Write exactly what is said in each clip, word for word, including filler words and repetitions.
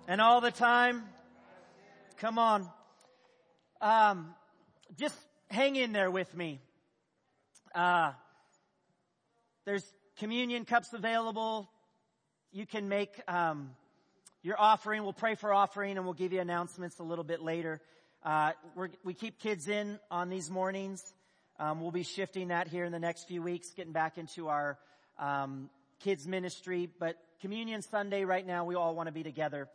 And all the time? Come on. Um, just hang in there with me. Uh, there's communion cups available. You can make um, your offering. We'll pray for offering and we'll give you announcements a little bit later. Uh, we're, we keep kids in on these mornings. Um, we'll be shifting that here in the next few weeks, getting back into our um, kids ministry. But Communion Sunday right now, we all want to be together.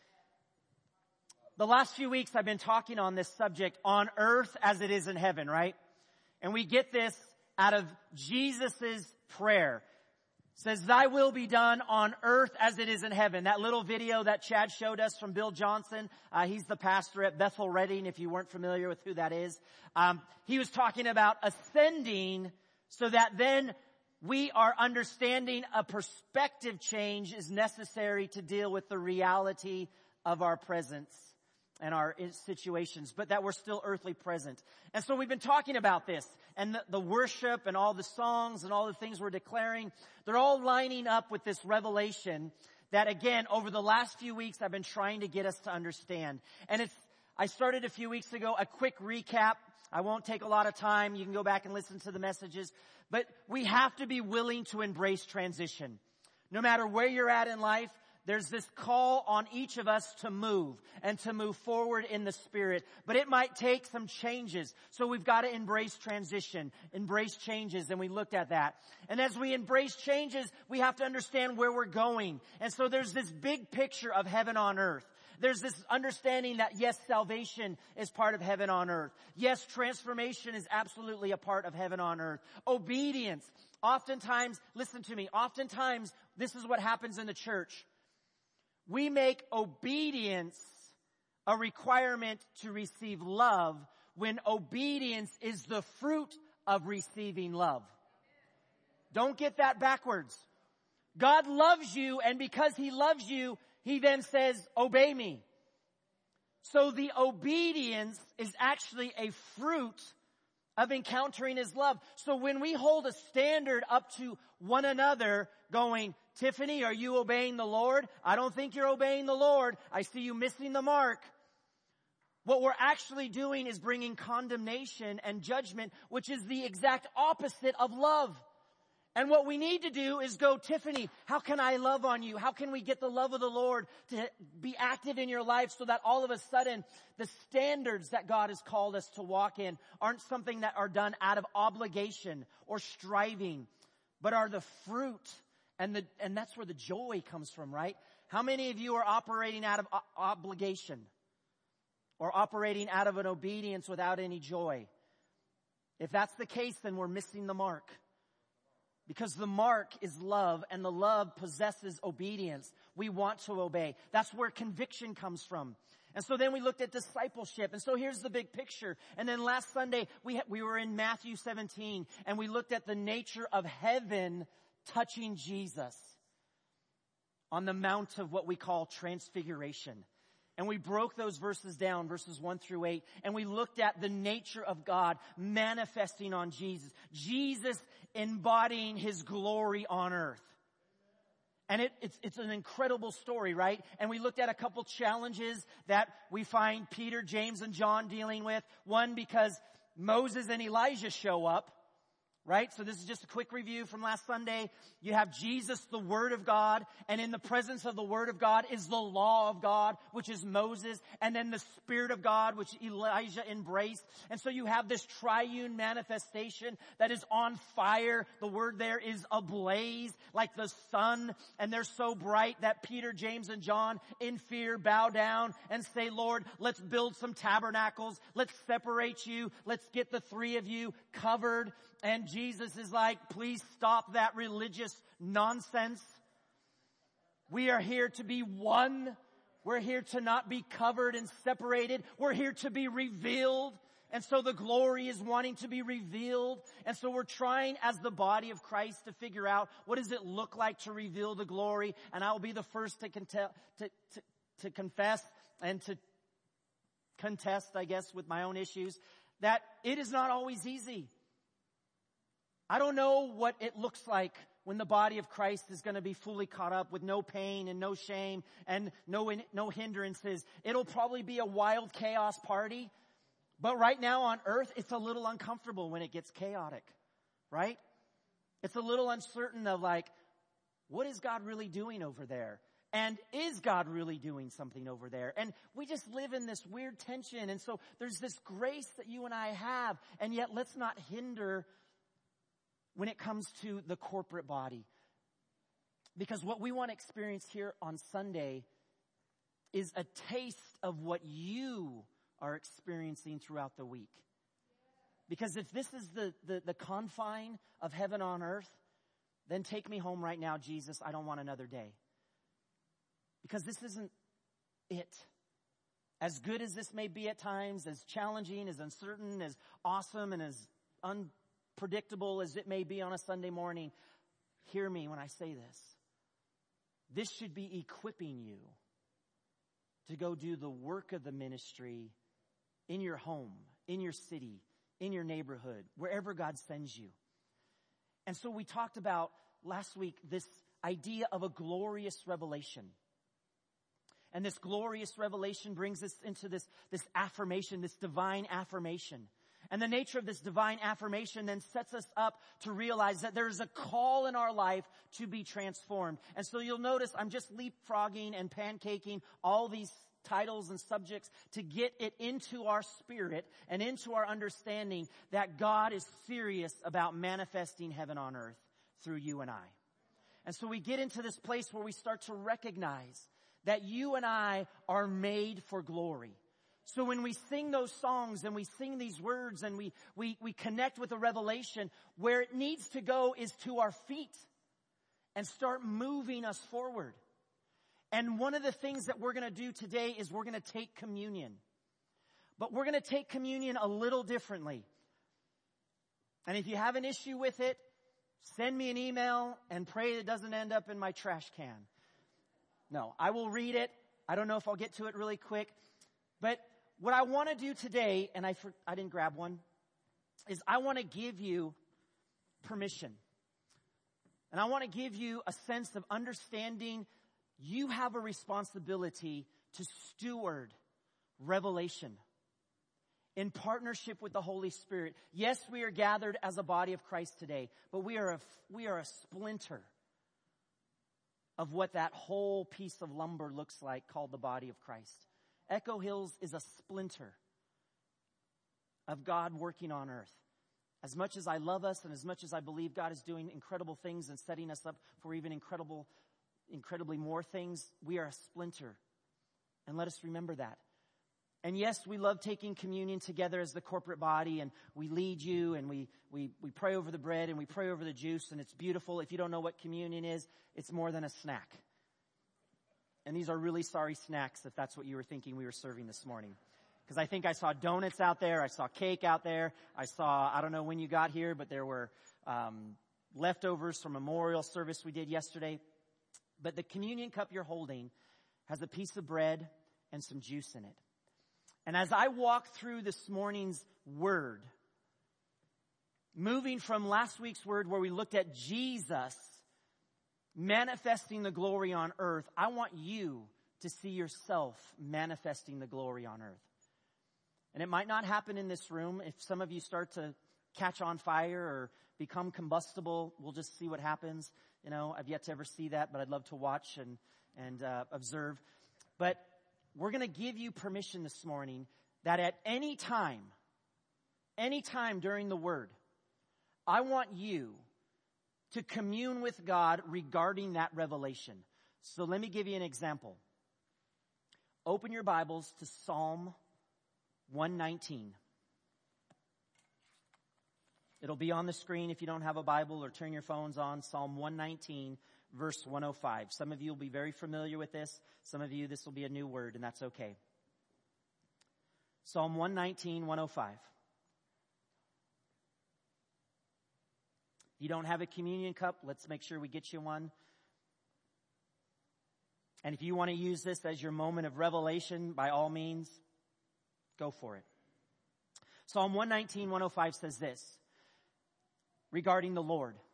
The last few weeks I've been talking on this subject, on earth as it is in heaven, right? And we get this out of Jesus' prayer. It says, thy will be done on earth as it is in heaven. That little video that Chad showed us from Bill Johnson, uh, he's the pastor at Bethel Redding, if you weren't familiar with who that is. Um, he was talking about ascending so that then we are understanding a perspective change is necessary to deal with the reality of our presence and our situations, but that we're still earthly present. And so we've been talking about this, and the, the worship and all the songs and all the things we're declaring, they're all lining up with this revelation that, again, over the last few weeks I've been trying to get us to understand. And it's, I started a few weeks ago, a quick recap. I won't take a lot of time. You can go back and listen to the messages. But we have to be willing to embrace transition. No matter where you're at in life, there's this call on each of us to move and to move forward in the Spirit. But it might take some changes. So we've got to embrace transition, embrace changes, and we looked at that. And as we embrace changes, we have to understand where we're going. And so there's this big picture of heaven on earth. There's this understanding that, yes, salvation is part of heaven on earth. Yes, transformation is absolutely a part of heaven on earth. Obedience. Oftentimes, listen to me, oftentimes this is what happens in the church. We make obedience a requirement to receive love when obedience is the fruit of receiving love. Don't get that backwards. God loves you, and because He loves you, He then says, obey me. So the obedience is actually a fruit of encountering His love. So when we hold a standard up to one another going, Tiffany, are you obeying the Lord? I don't think you're obeying the Lord. I see you missing the mark. What we're actually doing is bringing condemnation and judgment, which is the exact opposite of love. And what we need to do is go, Tiffany, how can I love on you? How can we get the love of the Lord to be active in your life so that all of a sudden the standards that God has called us to walk in aren't something that are done out of obligation or striving, but are the fruit. And the, and that's where the joy comes from, right? How many of you are operating out of o- obligation or operating out of an obedience without any joy? If that's the case, then we're missing the mark. Because the mark is love, and the love possesses obedience. We want to obey. That's where conviction comes from. And so then we looked at discipleship. And so here's the big picture. And then last Sunday, we ha- we were in Matthew seventeen, and we looked at the nature of heaven touching Jesus on the mount of what we call transfiguration. And we broke those verses down, verses one through eight, and we looked at the nature of God manifesting on Jesus. Jesus embodying His glory on earth. And it, it's, it's an incredible story, right? And we looked at a couple challenges that we find Peter, James, and John dealing with. One, because Moses and Elijah show up. Right? So this is just a quick review from last Sunday. You have Jesus, the Word of God, and in the presence of the Word of God is the law of God, which is Moses, and then the Spirit of God, which Elijah embraced. And so you have this triune manifestation that is on fire. The word there is ablaze, like the sun, and they're so bright that Peter, James, and John, in fear, bow down and say, Lord, let's build some tabernacles. Let's separate you. Let's get the three of you covered. And Jesus is like, please stop that religious nonsense. We are here to be one. We're here to not be covered and separated. We're here to be revealed. And so the glory is wanting to be revealed. And so we're trying as the body of Christ to figure out what does it look like to reveal the glory. And I will be the first to, cont- to, to, to confess and to contest, I guess, with my own issues, that it is not always easy. I don't know what it looks like when the body of Christ is going to be fully caught up with no pain and no shame and no, no hindrances. It'll probably be a wild chaos party. But right now on earth, it's a little uncomfortable when it gets chaotic, right? It's a little uncertain of like, what is God really doing over there? And is God really doing something over there? And we just live in this weird tension. And so there's this grace that you and I have. And yet let's not hinder when it comes to the corporate body. Because what we want to experience here on Sunday is a taste of what you are experiencing throughout the week. Because if this is the, the, the confine of heaven on earth, then take me home right now, Jesus. I don't want another day. Because this isn't it. As good as this may be at times, as challenging, as uncertain, as awesome, and as unpredictable as it may be on a Sunday morning, hear me when I say this. This should be equipping you to go do the work of the ministry in your home, in your city, in your neighborhood, wherever God sends you. And so we talked about last week this idea of a glorious revelation. And this glorious revelation brings us into this, this affirmation, this divine affirmation. And the nature of this divine affirmation then sets us up to realize that there is a call in our life to be transformed. And so you'll notice I'm just leapfrogging and pancaking all these titles and subjects to get it into our spirit and into our understanding that God is serious about manifesting heaven on earth through you and I. And so we get into this place where we start to recognize that you and I are made for glory. So when we sing those songs and we sing these words and we, we, we connect with the revelation, where it needs to go is to our feet and start moving us forward. And one of the things that we're going to do today is we're going to take communion. But we're going to take communion a little differently. And if you have an issue with it, send me an email and pray it doesn't end up in my trash can. No, I will read it. I don't know if I'll get to it really quick. But what I want to do today, and I, for, I didn't grab one, is I want to give you permission. And I want to give you a sense of understanding you have a responsibility to steward revelation in partnership with the Holy Spirit. Yes, we are gathered as a body of Christ today, but we are a, we are a splinter of what that whole piece of lumber looks like called the body of Christ. Echo Hills is a splinter of God working on earth. As much as I love us and as much as I believe God is doing incredible things and setting us up for even incredible, incredibly more things, we are a splinter. And let us remember that. And yes, we love taking communion together as the corporate body, and we lead you, and we, we, we pray over the bread, and we pray over the juice, and it's beautiful. If you don't know what communion is, it's more than a snack. And these are really sorry snacks if that's what you were thinking we were serving this morning. Because I think I saw donuts out there, I saw cake out there, I saw, I don't know when you got here, but there were um, leftovers from a memorial service we did yesterday. But the communion cup you're holding has a piece of bread and some juice in it. And as I walk through this morning's word, moving from last week's word where we looked at Jesus manifesting the glory on earth, I want you to see yourself manifesting the glory on earth. And it might not happen in this room. If some of you start to catch on fire or become combustible, we'll just see what happens. You know, I've yet to ever see that, but I'd love to watch and, and uh, observe. But we're going to give you permission this morning that at any time, any time during the word, I want you to commune with God regarding that revelation. So let me give you an example. Open your Bibles to Psalm one nineteen. It'll be on the screen if you don't have a Bible, or turn your phones on. Psalm one nineteen, verse one oh five. Some of you will be very familiar with this. Some of you, this will be a new word, and that's okay. Psalm one nineteen, one oh five. If you don't have a communion cup, let's make sure we get you one. And if you want to use this as your moment of revelation, by all means, go for it. Psalm one nineteen, one oh five says this regarding the Lord.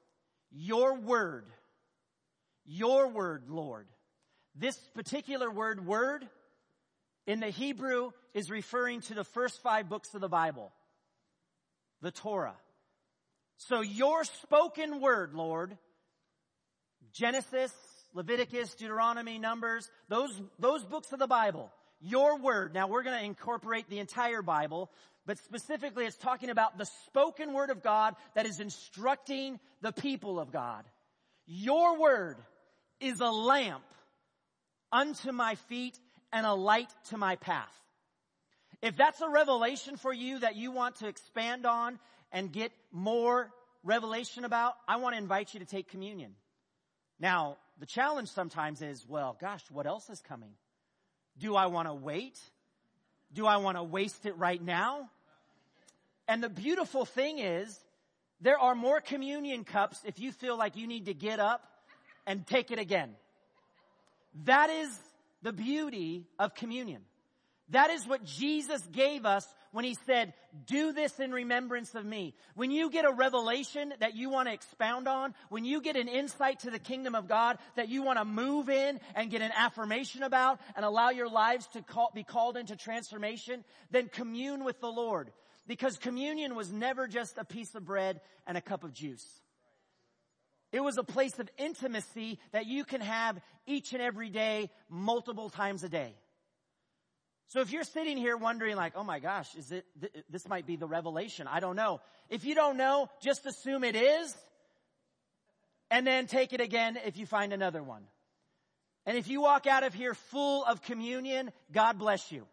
your word, your word, Lord. This particular word, word, in the Hebrew is referring to the first five books of the Bible, the Torah. So your spoken word, Lord, Genesis, Leviticus, Deuteronomy, Numbers, those, those books of the Bible, your word. Now we're going to incorporate the entire Bible, but specifically it's talking about the spoken word of God that is instructing the people of God. Your word is a lamp unto my feet and a light to my path. If that's a revelation for you that you want to expand on and get more revelation about, I want to invite you to take communion. Now, the challenge sometimes is, well, gosh, what else is coming? Do I want to wait? Do I want to waste it right now? And the beautiful thing is, there are more communion cups if you feel like you need to get up and take it again. That is the beauty of communion. That is what Jesus gave us when he said, do this in remembrance of me. When you get a revelation that you want to expound on, when you get an insight to the kingdom of God that you want to move in and get an affirmation about and allow your lives to call, be called into transformation, then commune with the Lord. Because communion was never just a piece of bread and a cup of juice. It was a place of intimacy that you can have each and every day, multiple times a day. So if you're sitting here wondering like, oh my gosh, is it, th- this might be the revelation. I don't know. If you don't know, just assume it is. And then take it again if you find another one. And if you walk out of here full of communion, God bless you.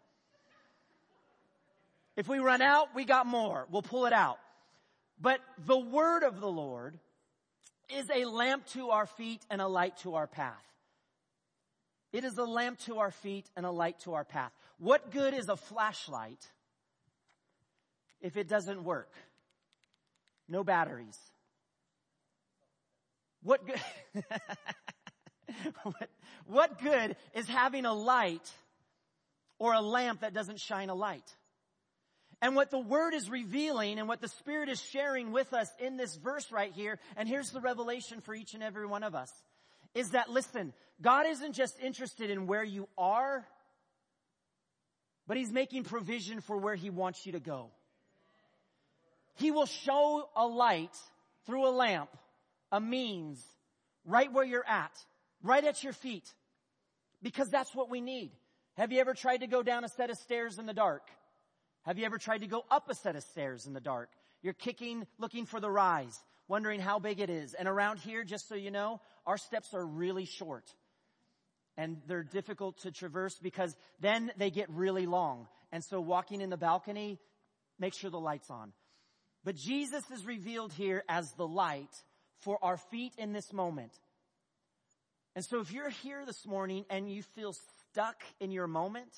If we run out, we got more. We'll pull it out. But the word of the Lord is a lamp to our feet and a light to our path. It is a lamp to our feet and a light to our path. What good is a flashlight if it doesn't work? No batteries. What good, what, what good is having a light or a lamp that doesn't shine a light? And what the Word is revealing and what the Spirit is sharing with us in this verse right here, and here's the revelation for each and every one of us, is that, listen, God isn't just interested in where you are, but He's making provision for where He wants you to go. He will show a light through a lamp, a means, right where you're at, right at your feet, because that's what we need. Have you ever tried to go down a set of stairs in the dark? Have you ever tried to go up a set of stairs in the dark? You're kicking, looking for the rise, wondering how big it is. And around here, just so you know, our steps are really short. And they're difficult to traverse because then they get really long. And so walking in the balcony, make sure the light's on. But Jesus is revealed here as the light for our feet in this moment. And so if you're here this morning and you feel stuck in your moment,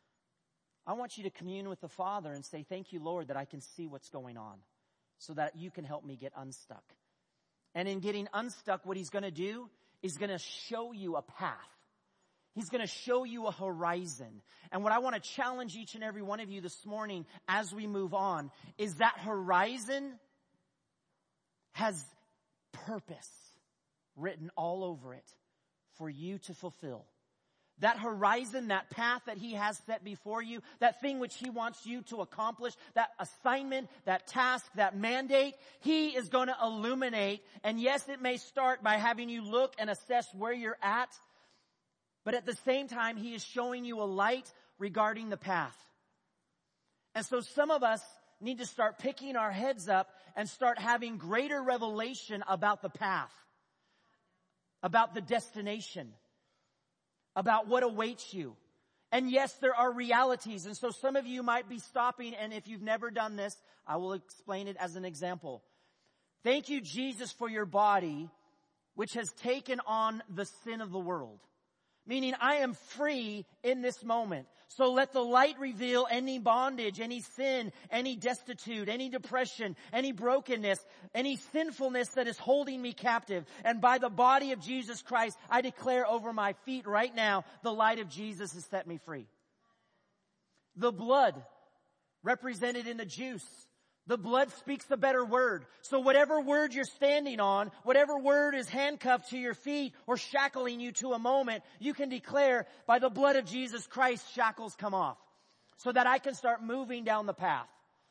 I want you to commune with the Father and say, thank you, Lord, that I can see what's going on so that you can help me get unstuck. And in getting unstuck, what He's going to do is going to show you a path. He's going to show you a horizon. And what I want to challenge each and every one of you this morning as we move on is that horizon has purpose written all over it for you to fulfill. That horizon, that path that He has set before you, that thing which He wants you to accomplish, that assignment, that task, that mandate, He is going to illuminate. And yes, it may start by having you look and assess where you're at, but at the same time, He is showing you a light regarding the path. And so some of us need to start picking our heads up and start having greater revelation about the path, about the destination, about what awaits you. And yes, there are realities. And so some of you might be stopping, and if you've never done this, I will explain it as an example. Thank you, Jesus, for your body, which has taken on the sin of the world. Meaning I am free in this moment. So let the light reveal any bondage, any sin, any destitute, any depression, any brokenness, any sinfulness that is holding me captive. And by the body of Jesus Christ, I declare over my feet right now, the light of Jesus has set me free. The blood represented in the juice, The blood speaks the better word. So whatever word you're standing on, whatever word is handcuffed to your feet or shackling you to a moment, you can declare, by the blood of Jesus Christ, shackles come off. So that I can start moving down the path.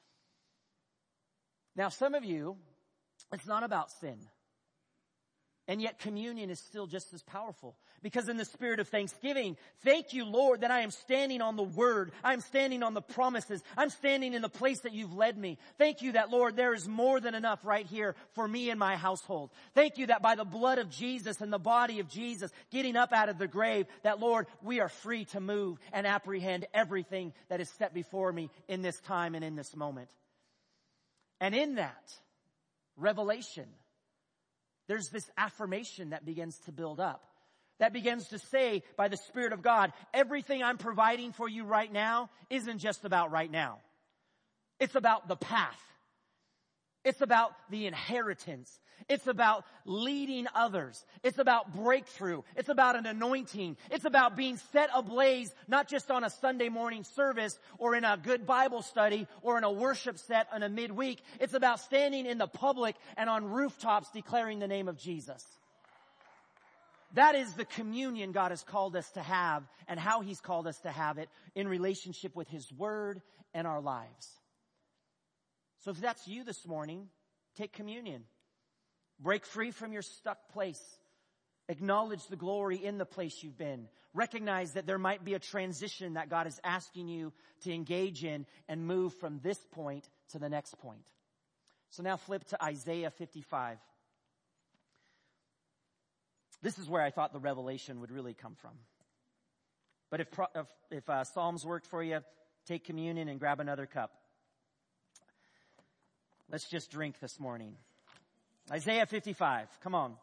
Now some of you, it's not about sin. And yet communion is still just as powerful. Because in the spirit of thanksgiving, thank you, Lord, that I am standing on the word. I'm standing on the promises. I'm standing in the place that you've led me. Thank you that, Lord, there is more than enough right here for me and my household. Thank you that by the blood of Jesus and the body of Jesus getting up out of the grave, that, Lord, we are free to move and apprehend everything that is set before me in this time and in this moment. And in that revelation, there's this affirmation that begins to build up. That begins to say, by the Spirit of God, everything I'm providing for you right now isn't just about right now. It's about the path. It's about the inheritance. It's about leading others. It's about breakthrough. It's about an anointing. It's about being set ablaze, not just on a Sunday morning service or in a good Bible study or in a worship set on a midweek. It's about standing in the public and on rooftops declaring the name of Jesus. That is the communion God has called us to have and how He's called us to have it in relationship with His Word and our lives. So if that's you this morning, take communion. Break free from your stuck place. Acknowledge the glory in the place you've been. Recognize that there might be a transition that God is asking you to engage in and move from this point to the next point. So now flip to Isaiah fifty-five. This is where I thought the revelation would really come from. But if, if, if uh, Psalms worked for you, take communion and grab another cup. Let's just drink this morning. Isaiah fifty-five. Come on.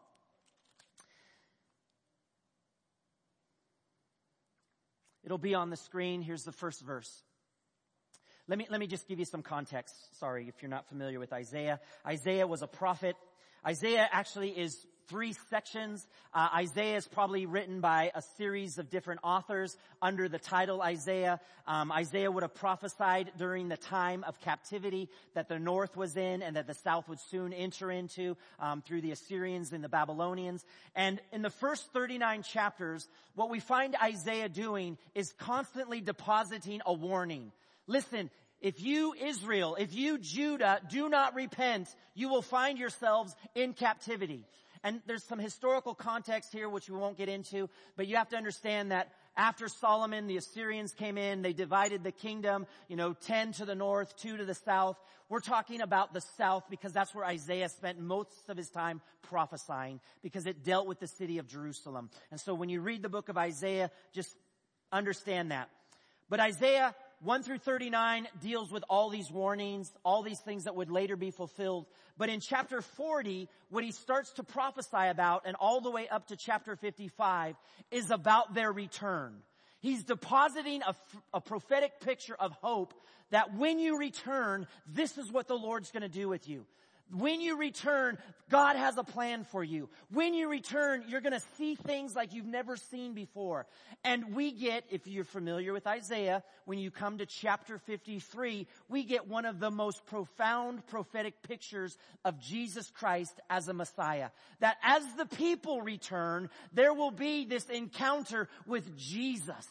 It'll be on the screen. Here's the first verse. Let me, let me just give you some context. Sorry if you're not familiar with Isaiah. Isaiah was a prophet. Isaiah actually is three sections. Uh, Isaiah is probably written by a series of different authors under the title Isaiah. Um, Isaiah would have prophesied during the time of captivity that the north was in and that the south would soon enter into um, through the Assyrians and the Babylonians. And in the first thirty-nine chapters, what we find Isaiah doing is constantly depositing a warning. Listen, if you, Israel, if you, Judah, do not repent, you will find yourselves in captivity. And there's some historical context here which we won't get into, but you have to understand that after Solomon, the Assyrians came in, they divided the kingdom, you know, ten to the north, two to the south. We're talking about the south because that's where Isaiah spent most of his time prophesying, because it dealt with the city of Jerusalem. And so when you read the book of Isaiah, just understand that. But Isaiah one through thirty-nine deals with all these warnings, all these things that would later be fulfilled. But in chapter forty, what he starts to prophesy about, and all the way up to chapter fifty-five, is about their return. He's depositing a, a prophetic picture of hope that when you return, this is what the Lord's going to do with you. When you return, God has a plan for you. When you return, you're going to see things like you've never seen before. And we get, if you're familiar with Isaiah, when you come to chapter fifty-three, we get one of the most profound prophetic pictures of Jesus Christ as a Messiah. That as the people return, there will be this encounter with Jesus.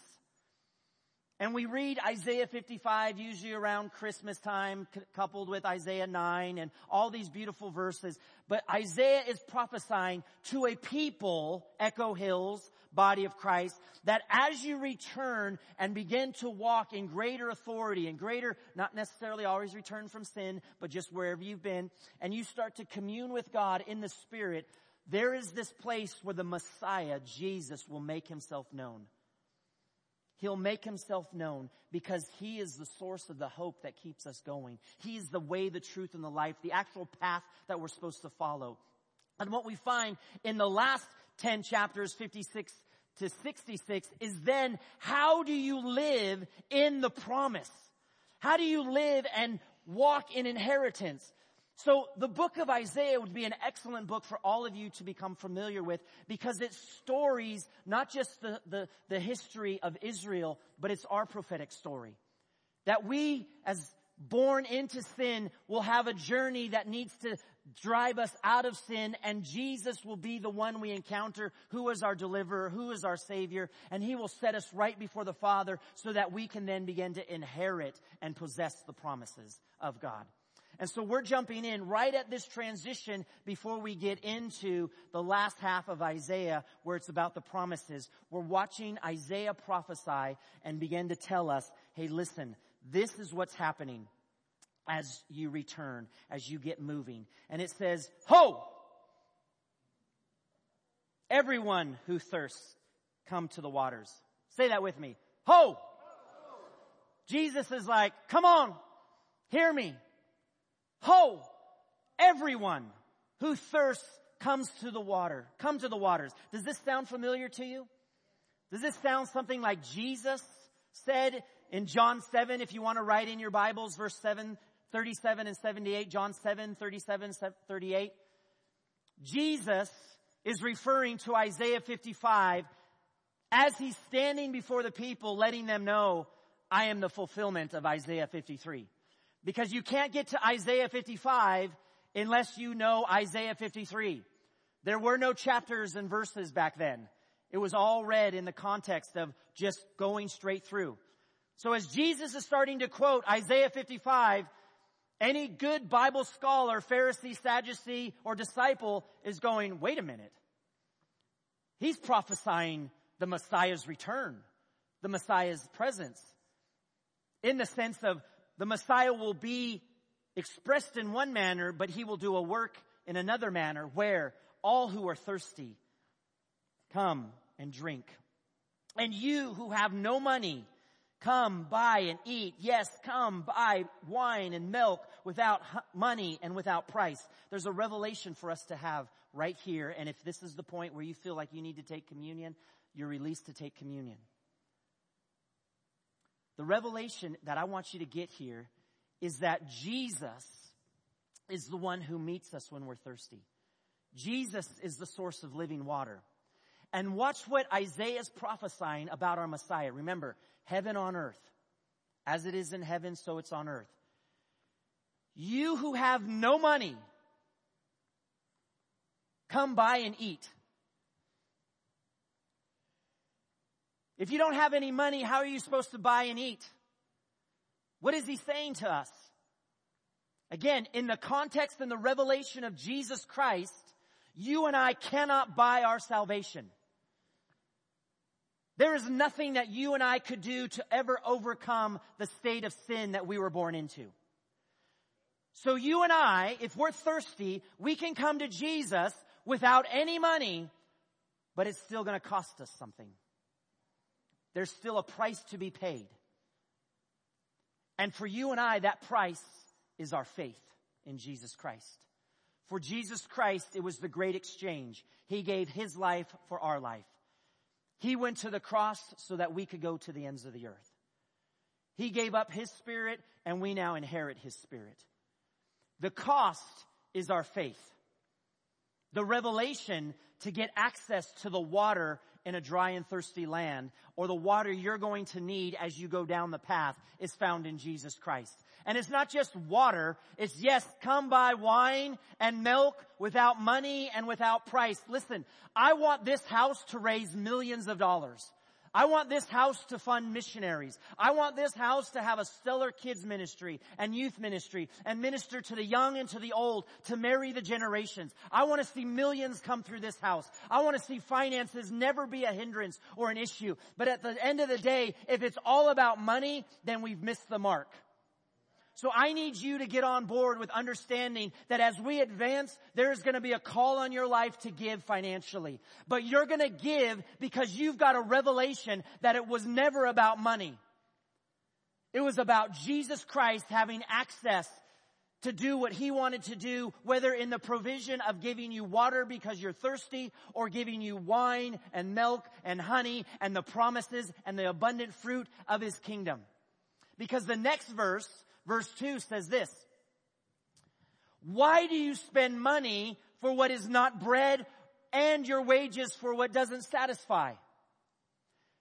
And we read Isaiah fifty-five usually around Christmas time, c- coupled with Isaiah nine and all these beautiful verses. But Isaiah is prophesying to a people, Echo Hills, body of Christ, that as you return and begin to walk in greater authority and greater, not necessarily always return from sin, but just wherever you've been, and you start to commune with God in the Spirit, there is this place where the Messiah, Jesus, will make himself known. He'll make himself known because he is the source of the hope that keeps us going. He is the way, the truth, and the life, the actual path that we're supposed to follow. And what we find in the last ten chapters, fifty-six to sixty-six, is then how do you live in the promise? How do you live and walk in inheritance? So the book of Isaiah would be an excellent book for all of you to become familiar with, because it's stories, not just the, the, the history of Israel, but it's our prophetic story. That we, as born into sin will have a journey that needs to drive us out of sin, and Jesus will be the one we encounter, who is our deliverer, who is our Savior, and He will set us right before the Father so that we can then begin to inherit and possess the promises of God. And so we're jumping in right at this transition before we get into the last half of Isaiah, where it's about the promises. We're watching Isaiah prophesy and begin to tell us, hey, listen, this is what's happening as you return, as you get moving. And it says, ho! Everyone who thirsts, come to the waters. Say that with me. Ho! Ho! Jesus is like, come on, hear me. Ho! Everyone who thirsts comes to the water. Come to the waters. Does this sound familiar to you? Does this sound something like Jesus said in John seven? If you want to write in your Bibles, verse seven, thirty-seven and seventy-eight, John seven, thirty-seven, thirty-eight. Jesus is referring to Isaiah fifty-five as He's standing before the people, letting them know, I am the fulfillment of Isaiah fifty-three. Because you can't get to Isaiah fifty-five unless you know Isaiah fifty-three. There were no chapters and verses back then. It was all read in the context of just going straight through. So as Jesus is starting to quote Isaiah fifty-five, any good Bible scholar, Pharisee, Sadducee, or disciple is going, wait a minute. He's prophesying the Messiah's return, the Messiah's presence, in the sense of the Messiah will be expressed in one manner, but He will do a work in another manner, where all who are thirsty come and drink. And you who have no money, come buy and eat. Yes, come buy wine and milk without money and without price. There's a revelation for us to have right here. And if this is the point where you feel like you need to take communion, you're released to take communion. The revelation that I want you to get here is that Jesus is the one who meets us when we're thirsty. Jesus is the source of living water. And watch what Isaiah is prophesying about our Messiah. Remember, heaven on earth. As it is in heaven, so it's on earth. You who have no money, come buy and eat. If you don't have any money, how are you supposed to buy and eat? What is He saying to us? Again, in the context and the revelation of Jesus Christ, you and I cannot buy our salvation. There is nothing that you and I could do to ever overcome the state of sin that we were born into. So you and I, if we're thirsty, we can come to Jesus without any money, but it's still going to cost us something. There's still a price to be paid. And for you and I, that price is our faith in Jesus Christ. For Jesus Christ, it was the great exchange. He gave His life for our life. He went to the cross so that we could go to the ends of the earth. He gave up His Spirit, and we now inherit His Spirit. The cost is our faith. The revelation to get access to the water in a dry and thirsty land, or the water you're going to need as you go down the path, is found in Jesus Christ. And it's not just water. It's, yes, come buy wine and milk without money and without price. Listen, I want this house to raise millions of dollars. I want this house to fund missionaries. I want this house to have a stellar kids ministry and youth ministry and minister to the young and to the old, to marry the generations. I want to see millions come through this house. I want to see finances never be a hindrance or an issue. But at the end of the day, if it's all about money, then we've missed the mark. So I need you to get on board with understanding that as we advance, there's going to be a call on your life to give financially. But you're going to give because you've got a revelation that it was never about money. It was about Jesus Christ having access to do what He wanted to do, whether in the provision of giving you water because you're thirsty, or giving you wine and milk and honey and the promises and the abundant fruit of His kingdom. Because the next verse, verse two, says this: why do you spend money for what is not bread, and your wages for what doesn't satisfy?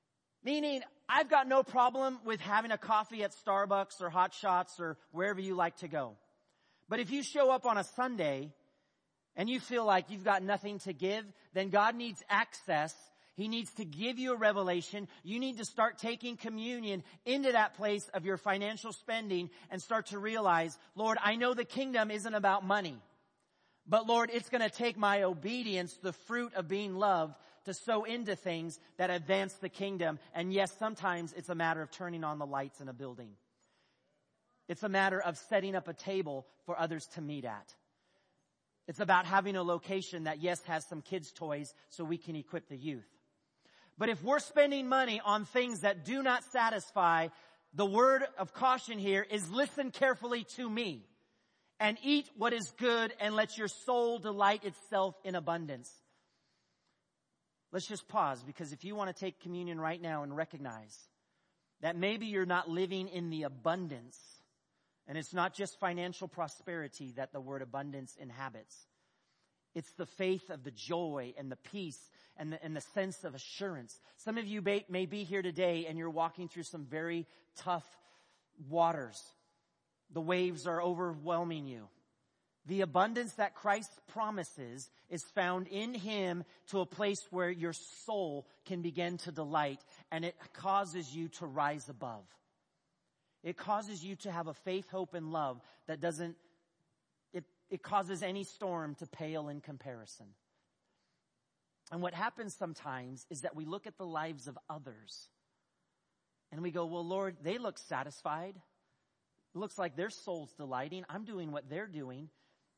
Meaning, I've got no problem with having a coffee at Starbucks or Hot Shots or wherever you like to go. But if you show up on a Sunday and you feel like you've got nothing to give, then God needs access. He needs to give you a revelation. You need to start taking communion into that place of your financial spending and start to realize, Lord, I know the kingdom isn't about money. But Lord, it's going to take my obedience, the fruit of being loved, to sow into things that advance the kingdom. And yes, sometimes it's a matter of turning on the lights in a building. It's a matter of setting up a table for others to meet at. It's about having a location that, yes, has some kids' toys so we can equip the youth. But if we're spending money on things that do not satisfy, the word of caution here is listen carefully to me and eat what is good and let your soul delight itself in abundance. Let's just pause, because if you want to take communion right now and recognize that maybe you're not living in the abundance, and it's not just financial prosperity that the word abundance inhabits. It's the faith of the joy and the peace and the, and the sense of assurance. Some of you may, may be here today and you're walking through some very tough waters. The waves are overwhelming you. The abundance that Christ promises is found in Him to a place where your soul can begin to delight, and it causes you to rise above. It causes you to have a faith, hope, and love that doesn't, it, it causes any storm to pale in comparison. And what happens sometimes is that we look at the lives of others and we go, well, Lord, they look satisfied. It looks like their soul's delighting. I'm doing what they're doing.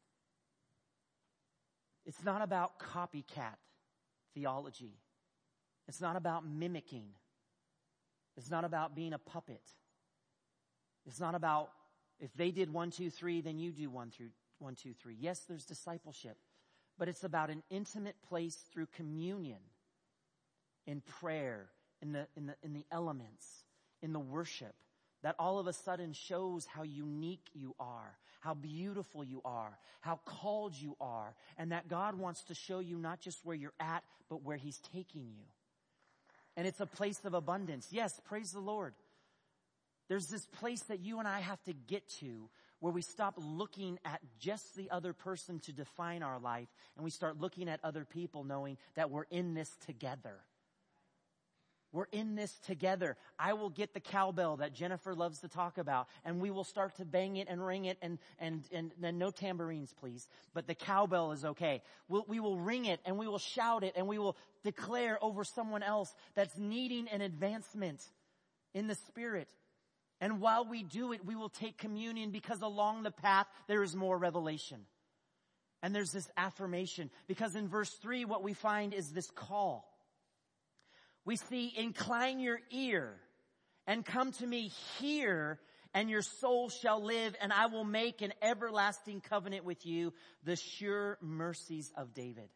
It's not about copycat theology. It's not about mimicking. It's not about being a puppet. It's not about if they did one, two, three, then you do one through one, two, three. Yes, there's discipleship, but it's about an intimate place through communion, in prayer, in the in the in the elements, in the worship, that all of a sudden shows how unique you are, how beautiful you are, how called you are, and that God wants to show you not just where you're at, but where He's taking you. And it's a place of abundance. Yes, praise the Lord. There's this place that you and I have to get to where we stop looking at just the other person to define our life, and we start looking at other people knowing that we're in this together. We're in this together. I will get the cowbell that Jennifer loves to talk about, and we will start to bang it and ring it, and and and, and no tambourines, please. But the cowbell is okay. We'll, we will ring it, and we will shout it, and we will declare over someone else that's needing an advancement in the Spirit. And while we do it, we will take communion, because along the path there is more revelation. And there's this affirmation. Because in verse three, what we find is this call. We see, incline your ear and come to me, hear, and your soul shall live, and I will make an everlasting covenant with you, the sure mercies of David.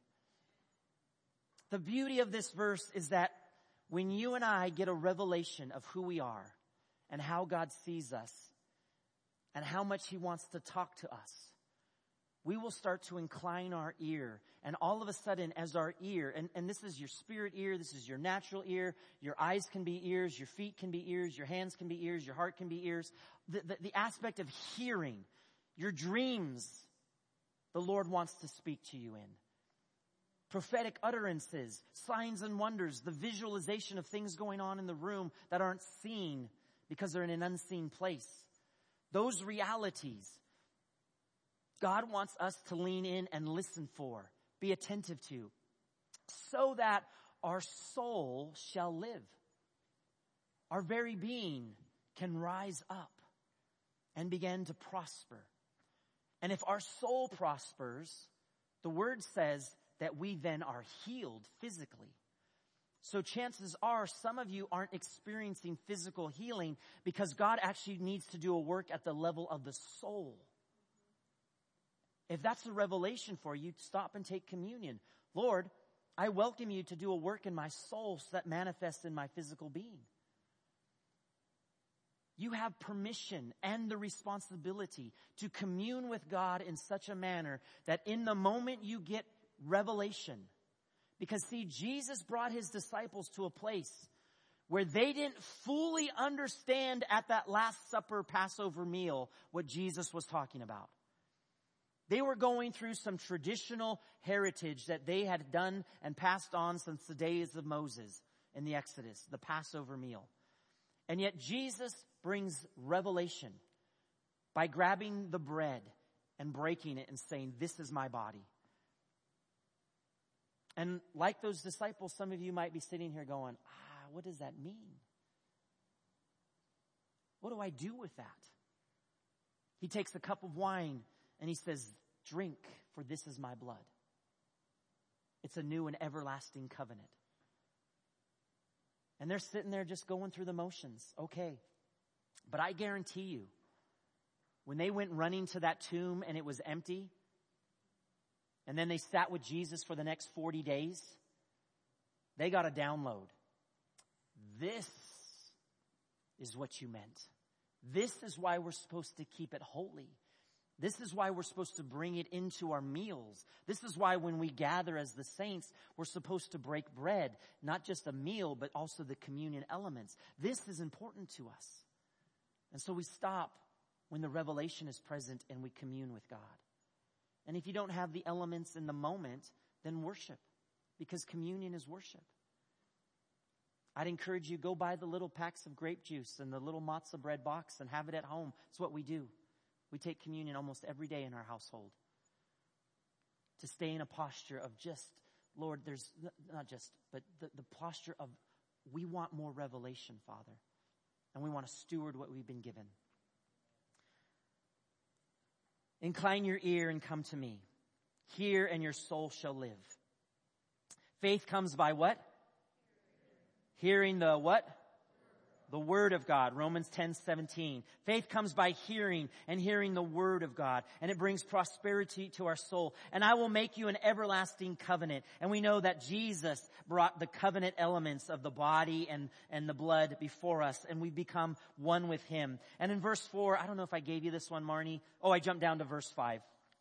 The beauty of this verse is that when you and I get a revelation of who we are, and how God sees us, and how much He wants to talk to us, we will start to incline our ear. And all of a sudden, as our ear, and, and this is your spirit ear, this is your natural ear, your eyes can be ears, your feet can be ears, your hands can be ears, your heart can be ears. The, the, the aspect of hearing, your dreams, the Lord wants to speak to you in. Prophetic utterances, signs and wonders, the visualization of things going on in the room that aren't seen because they're in an unseen place. Those realities, God wants us to lean in and listen for, be attentive to, so that our soul shall live. Our very being can rise up and begin to prosper. And if our soul prospers, the word says that we then are healed physically. So chances are some of you aren't experiencing physical healing because God actually needs to do a work at the level of the soul. If that's a revelation for you, stop and take communion. Lord, I welcome you to do a work in my soul so that manifests in my physical being. You have permission and the responsibility to commune with God in such a manner that in the moment you get revelation. Because see, Jesus brought His disciples to a place where they didn't fully understand at that Last Supper Passover meal what Jesus was talking about. They were going through some traditional heritage that they had done and passed on since the days of Moses in the Exodus, the Passover meal. And yet Jesus brings revelation by grabbing the bread and breaking it and saying, this is my body. And like those disciples, some of you might be sitting here going, ah, what does that mean? What do I do with that? He takes a cup of wine and he says, drink, for this is my blood. It's a new and everlasting covenant. And they're sitting there just going through the motions. Okay. But I guarantee you, when they went running to that tomb and it was empty, and then they sat with Jesus for the next forty days, they got a download. This is what you meant. This is why we're supposed to keep it holy. This is why we're supposed to bring it into our meals. This is why when we gather as the saints, we're supposed to break bread, not just a meal, but also the communion elements. This is important to us. And so we stop when the revelation is present and we commune with God. And if you don't have the elements in the moment, then worship, because communion is worship. I'd encourage you, go buy the little packs of grape juice and the little matzah bread box and have it at home. It's what we do. We take communion almost every day in our household to stay in a posture of just, Lord, there's not just, but the, the posture of we want more revelation, Father, and we want to steward what we've been given. Incline your ear and come to me. Hear and your soul shall live. Faith comes by what? Hearing the what? The word of God. Romans ten seventeen. Faith comes by hearing, and hearing the word of God. And it brings prosperity to our soul. And I will make you an everlasting covenant. And we know that Jesus brought the covenant elements of the body and, and the blood before us. And we become one with him. And in verse four, I don't know if I gave you this one, Marnie. Oh, I jumped down to verse five.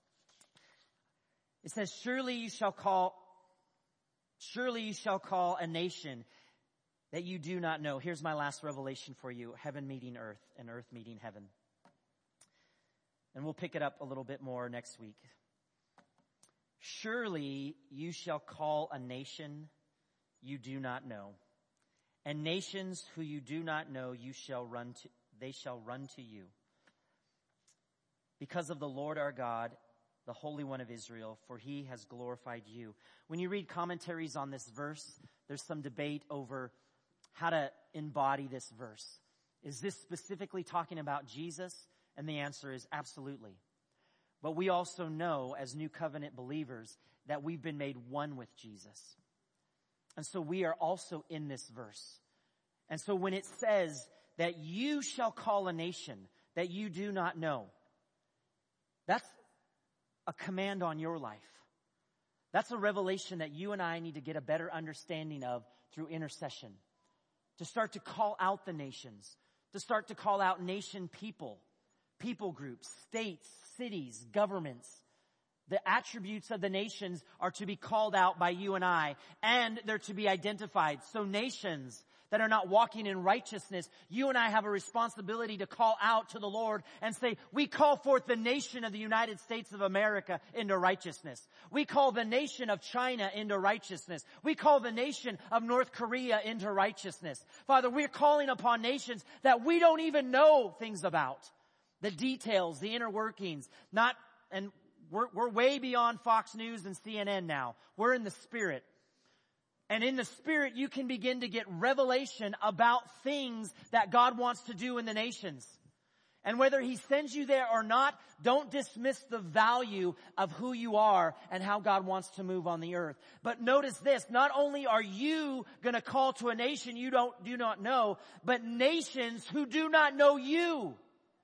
It says, surely you shall call, surely you shall call a nation that you do not know. Here's my last revelation for you. Heaven meeting earth and earth meeting heaven. And we'll pick it up a little bit more next week. Surely you shall call a nation you do not know. And nations who you do not know, you shall run to, they shall run to you. Because of the Lord our God, the Holy One of Israel, for he has glorified you. When you read commentaries on this verse, there's some debate over how to embody this verse. Is this specifically talking about Jesus? And the answer is absolutely. But we also know as New Covenant believers that we've been made one with Jesus. And so we are also in this verse. And so when it says that you shall call a nation that you do not know, that's a command on your life. That's a revelation that you and I need to get a better understanding of through intercession. To start to call out the nations, to start to call out nation people, people groups, states, cities, governments. The attributes of the nations are to be called out by you and I, and they're to be identified. So nations that are not walking in righteousness, you and I have a responsibility to call out to the Lord and say, we call forth the nation of the United States of America into righteousness. We call the nation of China into righteousness. We call the nation of North Korea into righteousness. Father, we're calling upon nations that we don't even know things about. The details, the inner workings, not, and we're, we're way beyond Fox News and C N N now. We're in the Spirit. And in the Spirit, you can begin to get revelation about things that God wants to do in the nations. And whether he sends you there or not, don't dismiss the value of who you are and how God wants to move on the earth. But notice this, not only are you going to call to a nation you don't, do not know, but nations who do not know you,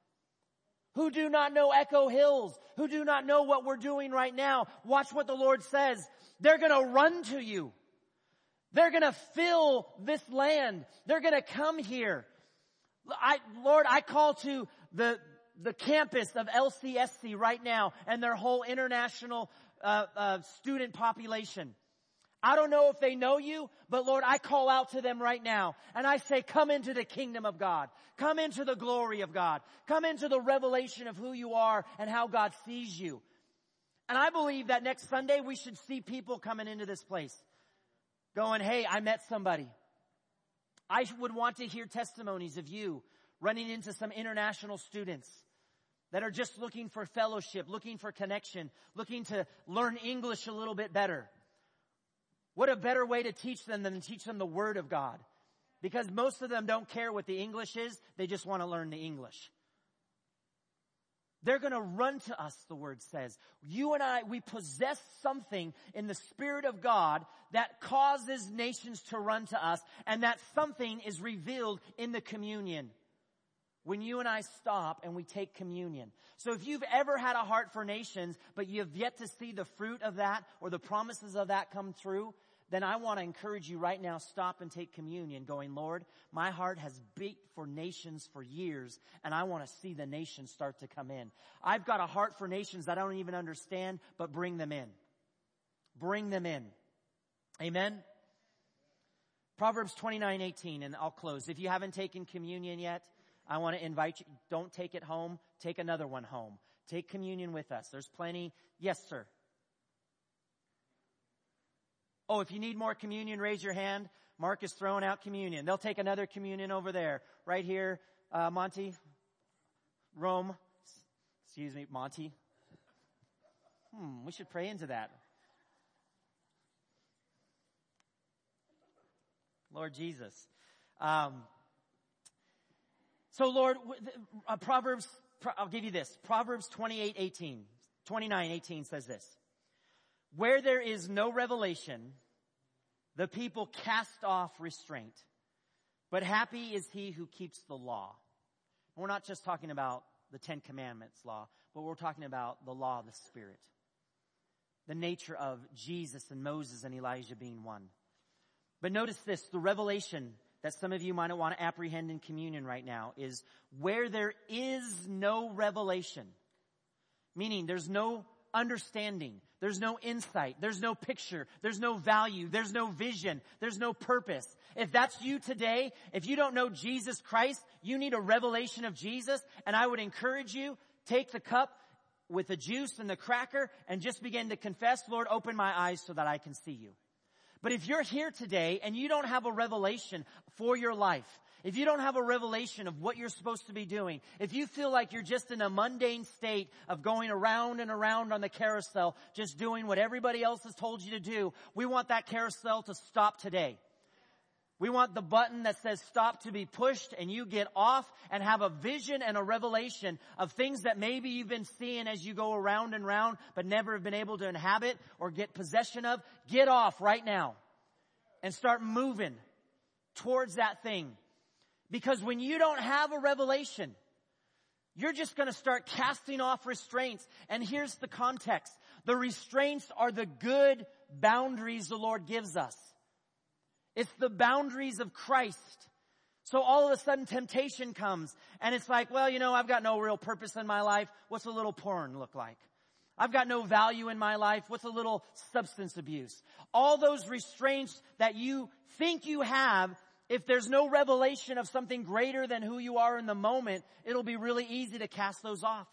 who do not know Echo Hills, who do not know what we're doing right now. Watch what the Lord says. They're going to run to you. They're going to fill this land. They're going to come here. I, Lord, I call to the, the campus of L C S C right now and their whole international uh, uh, student population. I don't know if they know you, but Lord, I call out to them right now. And I say, come into the kingdom of God. Come into the glory of God. Come into the revelation of who you are and how God sees you. And I believe that next Sunday we should see people coming into this place going, hey, I met somebody. I would want to hear testimonies of you running into some international students that are just looking for fellowship, looking for connection, looking to learn English a little bit better. What a better way to teach them than to teach them the Word of God. Because most of them don't care what the English is. They just want to learn the English. They're going to run to us, the Word says. You and I, we possess something in the Spirit of God that causes nations to run to us. And that something is revealed in the communion. When you and I stop and we take communion. So if you've ever had a heart for nations, but you have yet to see the fruit of that or the promises of that come through, then I want to encourage you right now, stop and take communion, going, Lord, my heart has beat for nations for years, and I want to see the nations start to come in. I've got a heart for nations that I don't even understand, but bring them in. Bring them in. Amen? Proverbs twenty-nine eighteen, and I'll close. If you haven't taken communion yet, I want to invite you, don't take it home, take another one home. Take communion with us. There's plenty. Yes, sir. Oh, if you need more communion, raise your hand. Mark is throwing out communion. They'll take another communion over there. Right here, uh, Monty. Rome. Excuse me, Monty. Hmm, we should pray into that. Lord Jesus. Um, so Lord, uh, Proverbs, I'll give you this. Proverbs twenty-eight eighteen, twenty-nine eighteen says this. Where there is no revelation, the people cast off restraint. But happy is he who keeps the law. And we're not just talking about the Ten Commandments law, but we're talking about the law of the Spirit. The nature of Jesus and Moses and Elijah being one. But notice this, the revelation that some of you might want to apprehend in communion right now is where there is no revelation. Meaning there's no understanding. There's no insight. There's no picture. There's no value. There's no vision. There's no purpose. If that's you today, if you don't know Jesus Christ, you need a revelation of Jesus. And I would encourage you, take the cup with the juice and the cracker and just begin to confess, Lord, open my eyes so that I can see you. But if you're here today and you don't have a revelation for your life, if you don't have a revelation of what you're supposed to be doing, if you feel like you're just in a mundane state of going around and around on the carousel, just doing what everybody else has told you to do, we want that carousel to stop today. We want the button that says stop to be pushed and you get off and have a vision and a revelation of things that maybe you've been seeing as you go around and round but never have been able to inhabit or get possession of. Get off right now and start moving towards that thing. Because when you don't have a revelation, you're just going to start casting off restraints. And here's the context. The restraints are the good boundaries the Lord gives us. It's the boundaries of Christ. So all of a sudden temptation comes and it's like, well, you know, I've got no real purpose in my life. What's a little porn look like? I've got no value in my life. What's a little substance abuse? All those restraints that you think you have, if there's no revelation of something greater than who you are in the moment, it'll be really easy to cast those off.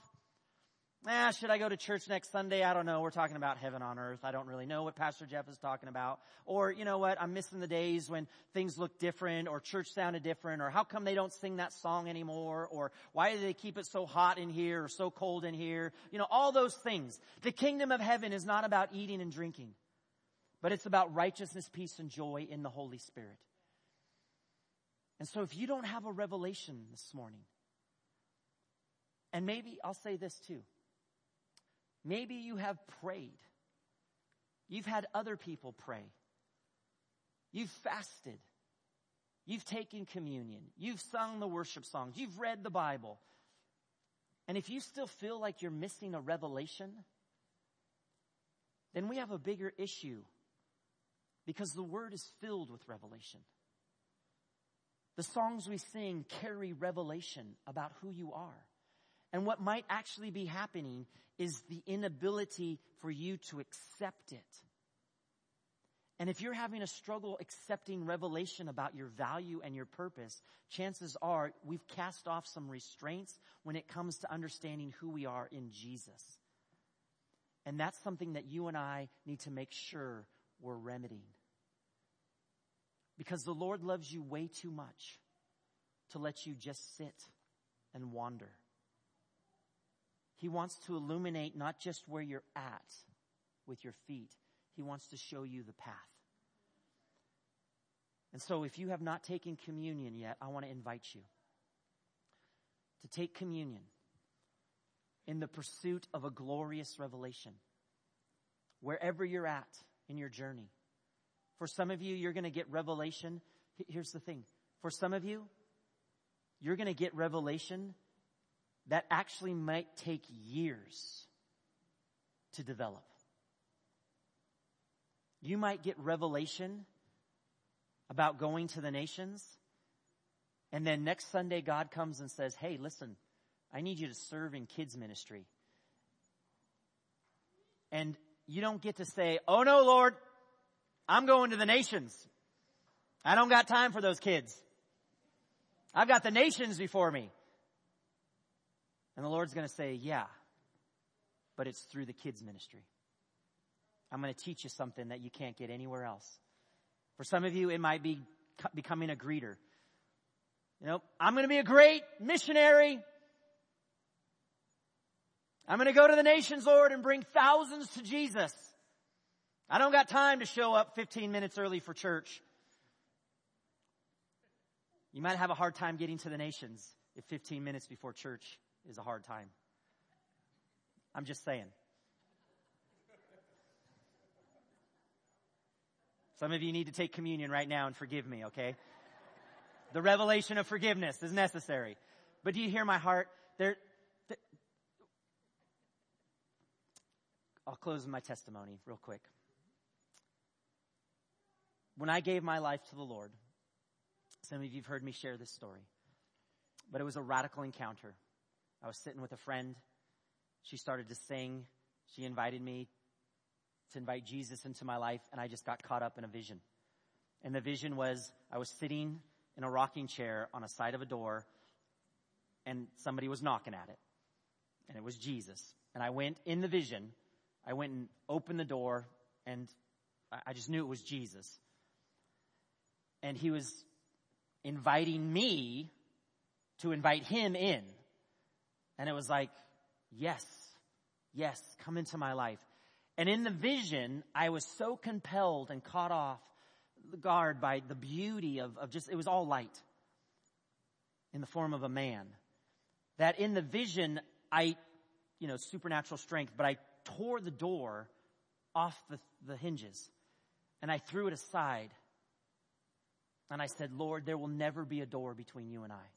Ah, should I go to church next Sunday? I don't know. We're talking about heaven on earth. I don't really know what Pastor Jeff is talking about. Or, you know what? I'm missing the days when things look different or church sounded different. Or how come they don't sing that song anymore? Or why do they keep it so hot in here or so cold in here? You know, all those things. The kingdom of heaven is not about eating and drinking, but it's about righteousness, peace, and joy in the Holy Spirit. And so if you don't have a revelation this morning, and maybe I'll say this too. Maybe you have prayed. You've had other people pray. You've fasted. You've taken communion. You've sung the worship songs. You've read the Bible. And if you still feel like you're missing a revelation, then we have a bigger issue because the Word is filled with revelation. The songs we sing carry revelation about who you are. And what might actually be happening is the inability for you to accept it. And if you're having a struggle accepting revelation about your value and your purpose, chances are we've cast off some restraints when it comes to understanding who we are in Jesus. And that's something that you and I need to make sure we're remedying. Because the Lord loves you way too much to let you just sit and wander. He wants to illuminate not just where you're at with your feet. He wants to show you the path. And so if you have not taken communion yet, I want to invite you to take communion in the pursuit of a glorious revelation. Wherever you're at in your journey. For some of you, you're going to get revelation. Here's the thing. For some of you, you're going to get revelation that actually might take years to develop. You might get revelation about going to the nations, and then next Sunday God comes and says, hey, listen, I need you to serve in kids ministry. And you don't get to say, oh no, Lord, I'm going to the nations. I don't got time for those kids. I've got the nations before me. And the Lord's going to say, yeah, but it's through the kids ministry. I'm going to teach you something that you can't get anywhere else. For some of you, it might be becoming a greeter. You know, I'm going to be a great missionary. I'm going to go to the nations, Lord, and bring thousands to Jesus. I don't got time to show up fifteen minutes early for church. You might have a hard time getting to the nations if fifteen minutes before church is a hard time. I'm just saying. Some of you need to take communion right now and forgive me, okay? The revelation of forgiveness is necessary. But do you hear my heart? There, th- I'll close with my testimony real quick. When I gave my life to the Lord, some of you have heard me share this story, but it was a radical encounter. I was sitting with a friend. She started to sing. She invited me to invite Jesus into my life, and I just got caught up in a vision. And the vision was I was sitting in a rocking chair on a side of a door, and somebody was knocking at it. And it was Jesus. And I went in the vision. I went and opened the door, and I just knew it was Jesus. And he was inviting me to invite him in. And it was like, yes, yes, come into my life. And in the vision, I was so compelled and caught off guard by the beauty of, of just, it was all light in the form of a man. That in the vision, I, you know, supernatural strength, but I tore the door off the, the hinges. And I threw it aside. And I said, Lord, there will never be a door between you and I.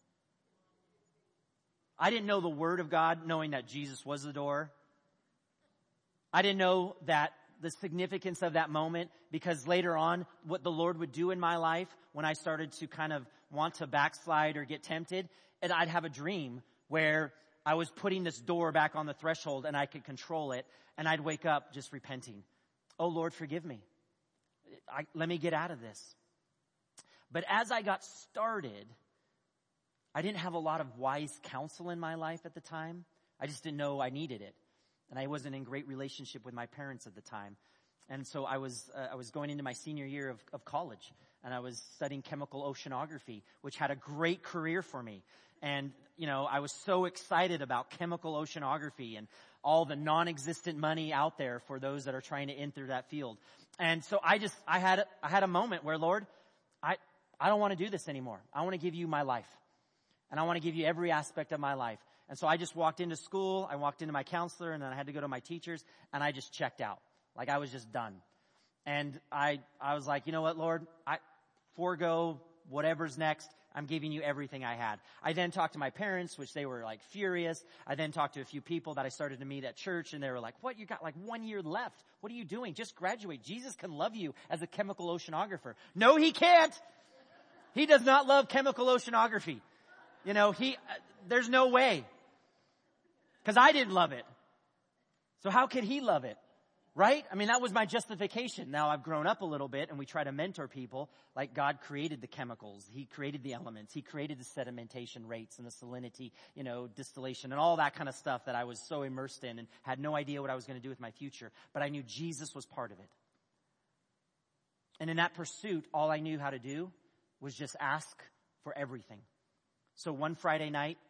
I didn't know the word of God, knowing that Jesus was the door. I didn't know that the significance of that moment, because later on, what the Lord would do in my life when I started to kind of want to backslide or get tempted, and I'd have a dream where I was putting this door back on the threshold and I could control it, and I'd wake up just repenting. Oh, Lord, forgive me. I, let me get out of this. But as I got started, I didn't have a lot of wise counsel in my life at the time. I just didn't know I needed it. And I wasn't in great relationship with my parents at the time. And so I was uh, I was going into my senior year of, of college, and I was studying chemical oceanography, which had a great career for me. And, you know, I was so excited about chemical oceanography and all the non-existent money out there for those that are trying to enter that field. And so I just, I had, I had a moment where, Lord, I, I don't want to do this anymore. I want to give you my life. And I want to give you every aspect of my life. And so I just walked into school, I walked into my counselor, and then I had to go to my teachers, and I just checked out. Like I was just done. And I, I was like, you know what, Lord, I forego whatever's next. I'm giving you everything I had. I then talked to my parents, which they were like furious. I then talked to a few people that I started to meet at church, and they were like, what, you got like one year left. What are you doing? Just graduate. Jesus can love you as a chemical oceanographer. No, he can't. He does not love chemical oceanography. You know, he, uh, there's no way. Because I didn't love it. So how could he love it? right? I mean, that was my justification. Now I've grown up a little bit and we try to mentor people like God created the chemicals. He created the elements. He created the sedimentation rates and the salinity, you know, distillation and all that kind of stuff that I was so immersed in and had no idea what I was going to do with my future. But I knew Jesus was part of it. And in that pursuit, all I knew how to do was just ask for everything. So one Friday night,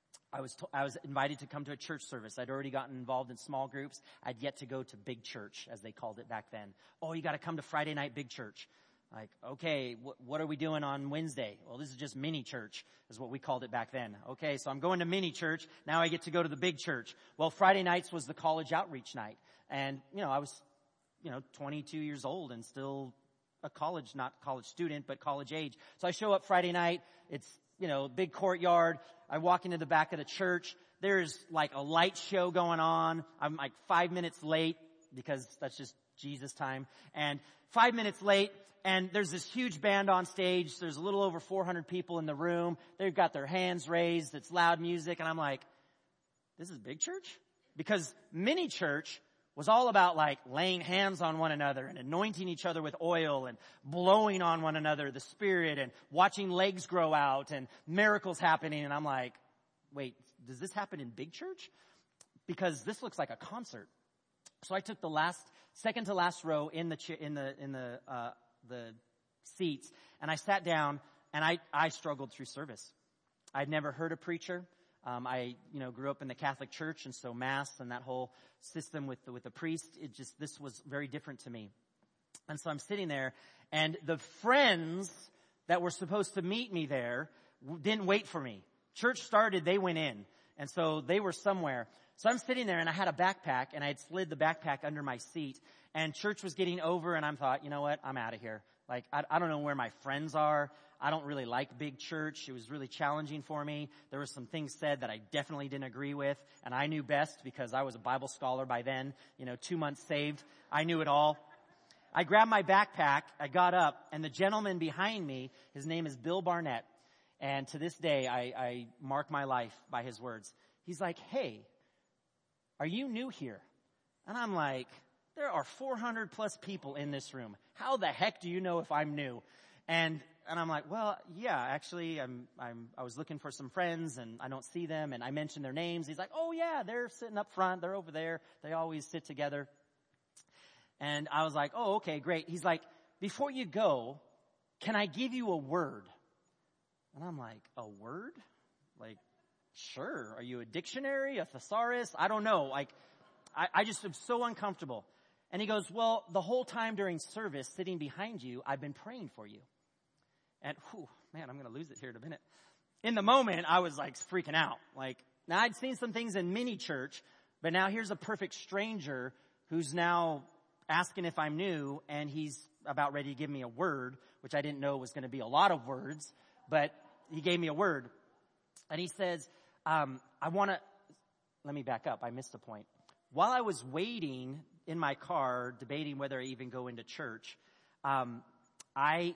I was to, I was invited to come to a church service. I'd already gotten involved in small groups. I'd yet to go to big church, as they called it back then. Oh, you got to come to Friday night big church. Like, okay, wh- what are we doing on Wednesday? Well, this is just mini church, is what we called it back then. Okay, so I'm going to mini church. Now I get to go to the big church. Well, Friday nights was the college outreach night. And, you know, I was, you know, twenty-two years old and still a college, not college student, but college age. So I show up Friday night. It's, you know, big courtyard. I walk into the back of the church. There's like a light show going on. I'm like five minutes late because that's just Jesus time. And five minutes late, and there's this huge band on stage. There's a little over four hundred people in the room. They've got their hands raised. It's loud music. And I'm like, this is big church? Because mini church was all about like laying hands on one another and anointing each other with oil and blowing on one another, the Spirit, and watching legs grow out and miracles happening. And I'm like, wait, does this happen in big church? Because this looks like a concert. So I took the last, second to last row in the, cha- in the, in the, uh, the seats, and I sat down, and I, I struggled through service. I'd never heard a preacher. Um, I, you know, grew up in the Catholic Church, and so Mass and that whole system with the, with the priest, it just, this was very different to me. And so I'm sitting there, and the friends that were supposed to meet me there didn't wait for me. Church started, they went in, and so they were somewhere. So I'm sitting there, and I had a backpack, and I had slid the backpack under my seat, and church was getting over, and I thought, you know what, I'm out of here. Like, I, I don't know where my friends are. I don't really like big church. It was really challenging for me. There were some things said that I definitely didn't agree with, and I knew best because I was a Bible scholar by then, you know, two months saved. I knew it all. I grabbed my backpack, I got up, and the gentleman behind me, his name is Bill Barnett, and to this day, I, I mark my life by his words. He's like, hey, are you new here? And I'm like, there are four hundred plus people in this room. How the heck do you know if I'm new? And And I'm like, well, yeah, actually, I'm, I'm, I was looking for some friends and I don't see them. And I mentioned their names. He's like, oh yeah, they're sitting up front. They're over there. They always sit together. And I was like, oh, okay, great. He's like, before you go, can I give you a word? And I'm like, a word? Like, sure. Are you a dictionary, a thesaurus? I don't know. Like, I, I just am so uncomfortable. And he goes, well, the whole time during service, sitting behind you, I've been praying for you. And, whew, man, I'm going to lose it here in a minute. In the moment, I was like freaking out. Like, now I'd seen some things in mini church, but now here's a perfect stranger who's now asking if I'm new, and he's about ready to give me a word, which I didn't know was going to be a lot of words, but he gave me a word. And he says, um, I want to, let me back up. I missed a point. While I was waiting in my car, debating whether I even go into church, um, I...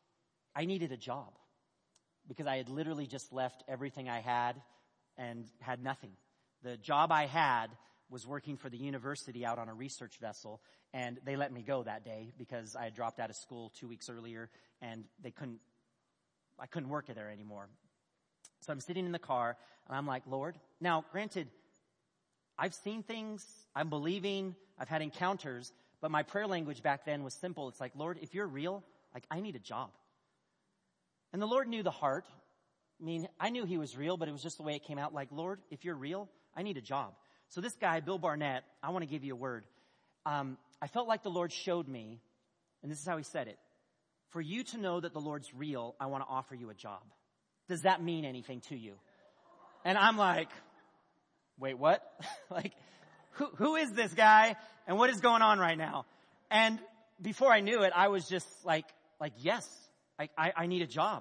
I needed a job because I had literally just left everything I had and had nothing. The job I had was working for the university out on a research vessel, and they let me go that day because I had dropped out of school two weeks earlier, and they couldn't, I couldn't work there anymore. So I'm sitting in the car, and I'm like, Lord. Now, granted, I've seen things, I'm believing, I've had encounters, but my prayer language back then was simple. It's like, Lord, if you're real, like, I need a job. And the Lord knew the heart. I mean, I knew he was real, but it was just the way it came out. Like, Lord, if you're real, I need a job. So this guy, Bill Barnett, I want to give you a word. Um, I felt like the Lord showed me, and this is how he said it. For you to know that the Lord's real, I want to offer you a job. Does that mean anything to you? And I'm like, wait, what? Like, who, who is this guy? And what is going on right now? And before I knew it, I was just like, like, yes. I, I, I need a job.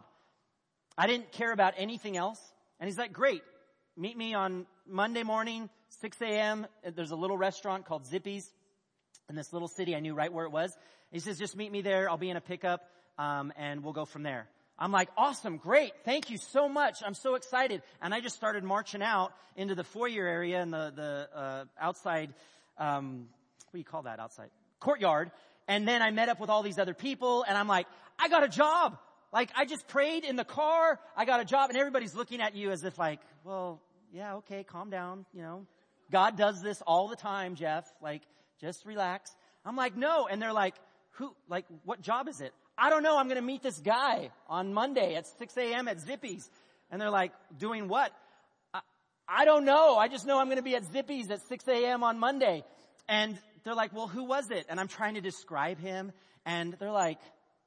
I didn't care about anything else. And he's like, great. Meet me on Monday morning, six a.m. There's a little restaurant called Zippy's in this little city. I knew right where it was. He says, just meet me there. I'll be in a pickup, um, and we'll go from there. I'm like, awesome, great. Thank you so much. I'm so excited. And I just started marching out into the foyer area and the, the uh, outside um what do you call that outside? Courtyard. And then I met up with all these other people and I'm like, I got a job. Like I just prayed in the car. I got a job and everybody's looking at you as if like, well, yeah, okay, calm down. You know, God does this all the time, Jeff. Like just relax. I'm like, no. And they're like, who, like what job is it? I don't know. I'm going to meet this guy on Monday at six a.m. at Zippy's. And they're like, doing what? I, I don't know. I just know I'm going to be at Zippy's at six a.m. on Monday. And they're like, well, who was it? And I'm trying to describe him. And they're like,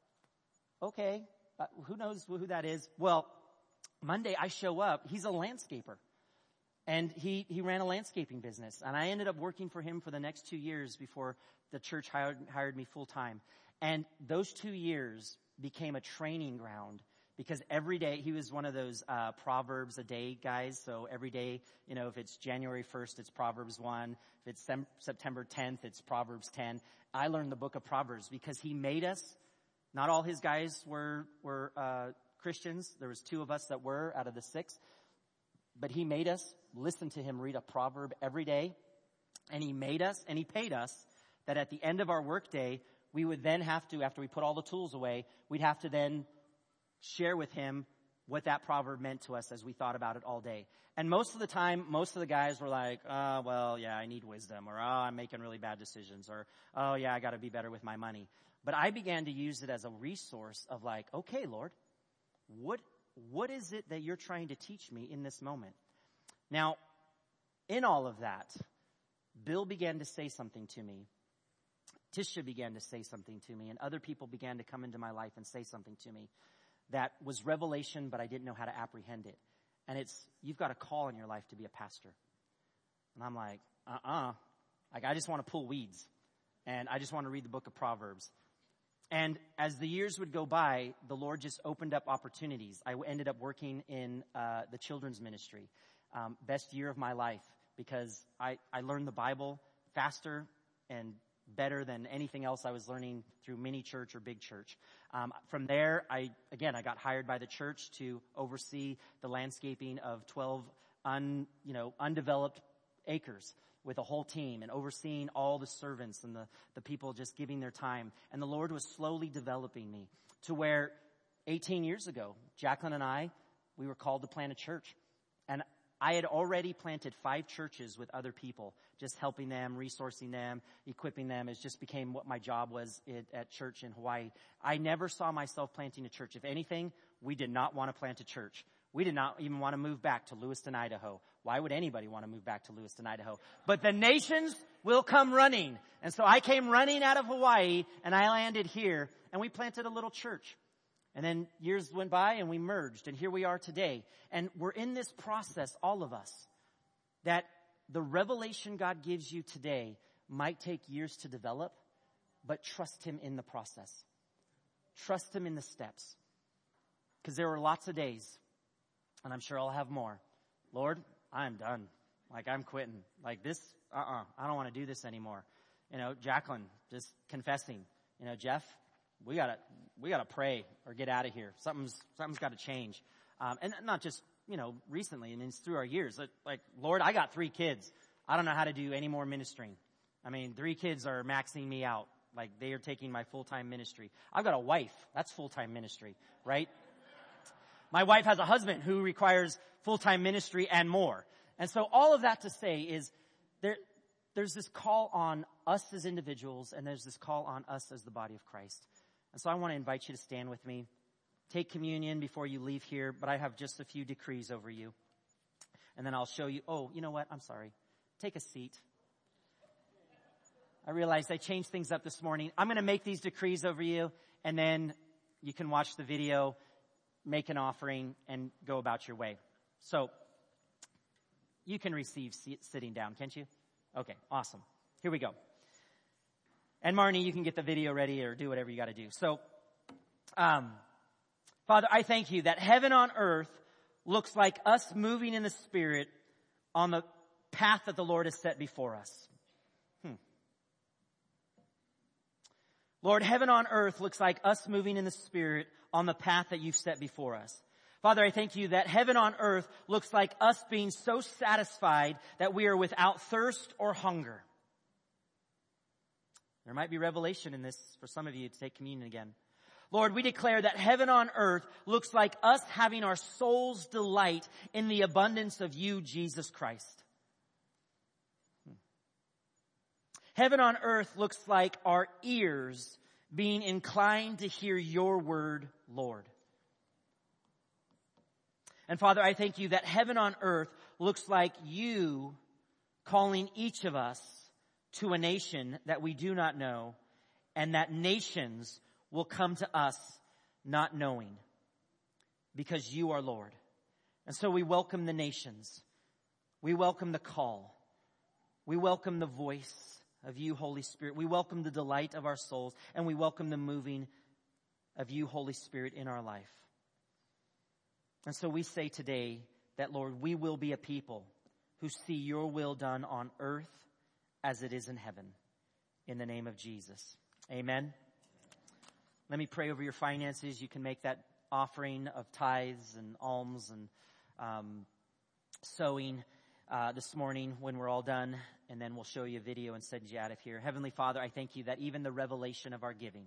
okay, uh, who knows who that is? Well, Monday I show up. He's a landscaper. And he, he ran a landscaping business. And I ended up working for him for the next two years before the church hired, hired me full time. And those two years became a training ground because every day, he was one of those uh Proverbs a day guys. So every day, you know, if it's January first, it's Proverbs one. If it's sem- September tenth, it's Proverbs ten. I learned the book of Proverbs because he made us. Not all his guys were, were uh Christians. There was two of us that were out of the six. But he made us listen to him read a proverb every day. And he made us, and he paid us that at the end of our workday, we would then have to, after we put all the tools away, we'd have to then share with him what that proverb meant to us as we thought about it all day. And most of the time, most of the guys were like, oh, well, yeah, I need wisdom, or oh, I'm making really bad decisions, or oh, yeah, I got to be better with my money. But I began to use it as a resource of like, okay, Lord, what what is it that you're trying to teach me in this moment? Now, in all of that, Bill began to say something to me. Tisha began to say something to me, and other people began to come into my life and say something to me that was revelation, but I didn't know how to apprehend it. And it's, you've got a call in your life to be a pastor. And I'm like, uh-uh. Like, I just want to pull weeds, and I just want to read the book of Proverbs. And as the years would go by, the Lord just opened up opportunities. I ended up working in uh, the children's ministry. Um, best year of my life, because I, I learned the Bible faster and better than anything else I was learning through mini church or big church. Um, from there, I, again, I got hired by the church to oversee the landscaping of twelve un, you know, undeveloped acres with a whole team, and overseeing all the servants and the, the people just giving their time. And the Lord was slowly developing me to where eighteen years ago, Jacqueline and I, we were called to plant a church. And I had already planted five churches with other people, just helping them, resourcing them, equipping them. It just became what my job was at church in Hawaii. I never saw myself planting a church. If anything, we did not want to plant a church. We did not even want to move back to Lewiston, Idaho. Why would anybody want to move back to Lewiston, Idaho? But the nations will come running. And so I came running out of Hawaii, and I landed here, and we planted a little church. And then years went by and we merged, and here we are today. And we're in this process, all of us, that the revelation God gives you today might take years to develop, but trust him in the process. Trust him in the steps. Because there were lots of days, and I'm sure I'll have more. Lord, I'm done. Like, I'm quitting. Like this, uh-uh, I don't want to do this anymore. You know, Jacqueline, just confessing. You know, Jeff, we gotta, we gotta pray or get out of here. Something's, something's got to change. Um, and not just, you know, recently. I mean, it's through our years. Like, like, Lord, I got three kids. I don't know how to do any more ministering. I mean, three kids are maxing me out. Like, they are taking my full-time ministry. I've got a wife. That's full-time ministry, right? My wife has a husband who requires full-time ministry and more. And so all of that to say is there, there's this call on us as individuals, and there's this call on us as the body of Christ. And so I want to invite you to stand with me. Take communion before you leave here, but I have just a few decrees over you. And then I'll show you. Oh, you know what? I'm sorry. Take a seat. I realized I changed things up this morning. I'm going to make these decrees over you, and then you can watch the video, make an offering, and go about your way. So you can receive sitting down, can't you? Okay, awesome. Here we go. And Marnie, you can get the video ready or do whatever you got to do. So, um, Father, I thank you that heaven on earth looks like us moving in the Spirit on the path that the Lord has set before us. Hmm. Lord, heaven on earth looks like us moving in the Spirit on the path that you've set before us. Father, I thank you that heaven on earth looks like us being so satisfied that we are without thirst or hunger. There might be revelation in this for some of you to take communion again. Lord, we declare that heaven on earth looks like us having our soul's delight in the abundance of you, Jesus Christ. Heaven on earth looks like our ears being inclined to hear your word, Lord. And Father, I thank you that heaven on earth looks like you calling each of us to a nation that we do not know, and that nations will come to us not knowing, because you are Lord. And so we welcome the nations. We welcome the call. We welcome the voice of you, Holy Spirit. We welcome the delight of our souls, and we welcome the moving of you, Holy Spirit, in our life. And so we say today that, Lord, we will be a people who see your will done on earth as it is in heaven. In the name of Jesus. Amen. Let me pray over your finances. You can make that offering of tithes and alms and um, sowing uh, this morning when we're all done. And then we'll show you a video and send you out of here. Heavenly Father, I thank you that even the revelation of our giving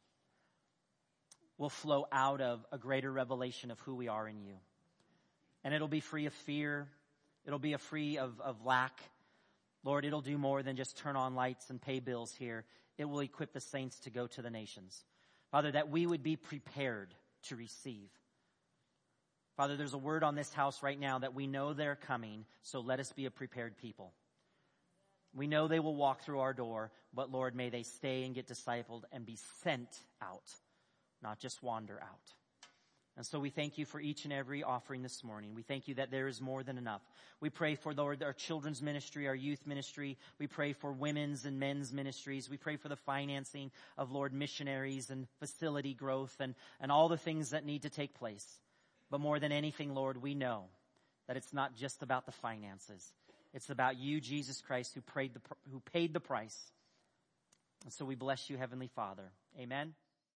will flow out of a greater revelation of who we are in you. And it'll be free of fear. It'll be a free of, of lack. Lord, it'll do more than just turn on lights and pay bills here. It will equip the saints to go to the nations. Father, that we would be prepared to receive. Father, there's a word on this house right now that we know they're coming, so let us be a prepared people. We know they will walk through our door, but Lord, may they stay and get discipled and be sent out, not just wander out. And so we thank you for each and every offering this morning. We thank you that there is more than enough. We pray for, Lord, our children's ministry, our youth ministry. We pray for women's and men's ministries. We pray for the financing of, Lord, missionaries and facility growth and, and all the things that need to take place. But more than anything, Lord, we know that it's not just about the finances. It's about you, Jesus Christ, who paid the, who paid the price. And so we bless you, Heavenly Father. Amen.